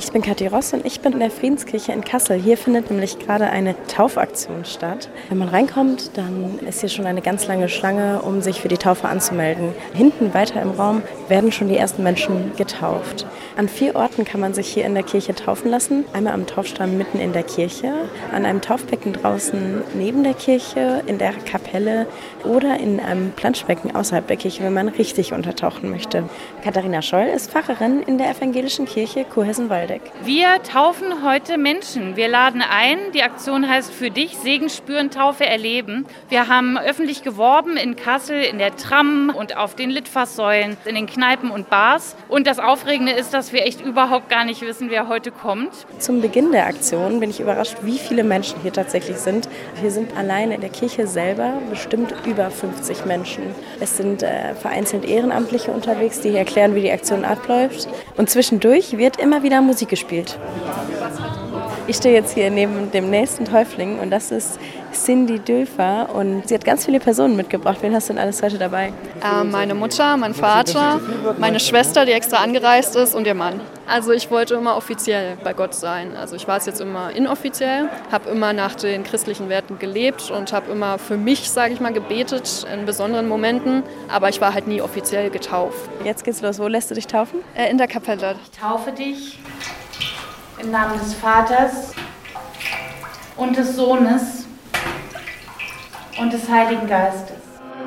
Ich bin Kathi Ross und ich bin in der Friedenskirche in Kassel. Hier findet nämlich gerade eine Taufaktion statt. Wenn man reinkommt, dann ist hier schon eine ganz lange Schlange, um sich für die Taufe anzumelden. Hinten weiter im Raum werden schon die ersten Menschen getauft. An 4 Orten kann man sich hier in der Kirche taufen lassen. Einmal am Taufstein mitten in der Kirche, an einem Taufbecken draußen neben der Kirche, in der Kapelle oder in einem Planschbecken außerhalb der Kirche, wenn man richtig untertauchen möchte. Katharina Scholl ist Pfarrerin in der evangelischen Kirche Kurhessen-Waldeck. Wir taufen heute Menschen. Wir laden ein. Die Aktion heißt Für dich, Segen spüren, Taufe erleben. Wir haben öffentlich geworben in Kassel, in der Tram und auf den Litfaßsäulen, in den Kneipen und Bars. Und das Aufregende ist, dass wir echt überhaupt gar nicht wissen, wer heute kommt. Zum Beginn der Aktion bin ich überrascht, wie viele Menschen hier tatsächlich sind. Hier sind alleine in der Kirche selber bestimmt über 50 Menschen. Es sind vereinzelt Ehrenamtliche unterwegs, die hier erklären, wie die Aktion abläuft. Und zwischendurch wird immer wieder Musik gespielt. Ich stehe jetzt hier neben dem nächsten Täufling und das ist Cindy Döfer und sie hat ganz viele Personen mitgebracht. Wen hast du denn alles heute dabei? Meine Mutter, mein Vater, meine Schwester, die extra angereist ist und ihr Mann. Also ich wollte immer offiziell bei Gott sein. Also ich war es jetzt immer inoffiziell, habe immer nach den christlichen Werten gelebt und habe immer für mich, sage ich mal, gebetet in besonderen Momenten. Aber ich war halt nie offiziell getauft. Jetzt geht's los. Wo lässt du dich taufen? In der Kapelle. Ich taufe dich im Namen des Vaters und des Sohnes und des Heiligen Geistes.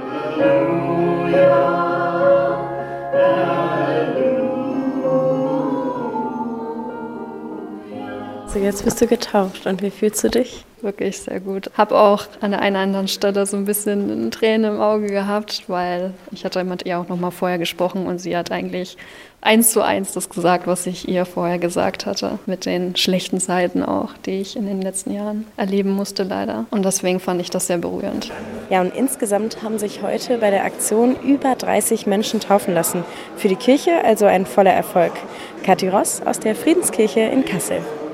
So, jetzt bist du getauft und wie fühlst du dich? Wirklich sehr gut. Habe auch an der einen oder anderen Stelle so ein bisschen Tränen im Auge gehabt, weil ich hatte mit ihr auch noch mal vorher gesprochen und sie hat eigentlich 1:1 das gesagt, was ich ihr vorher gesagt hatte, mit den schlechten Seiten auch, die ich in den letzten Jahren erleben musste leider. Und deswegen fand ich das sehr berührend. Ja, und insgesamt haben sich heute bei der Aktion über 30 Menschen taufen lassen. Für die Kirche also ein voller Erfolg. Kathi Ross aus der Friedenskirche in Kassel.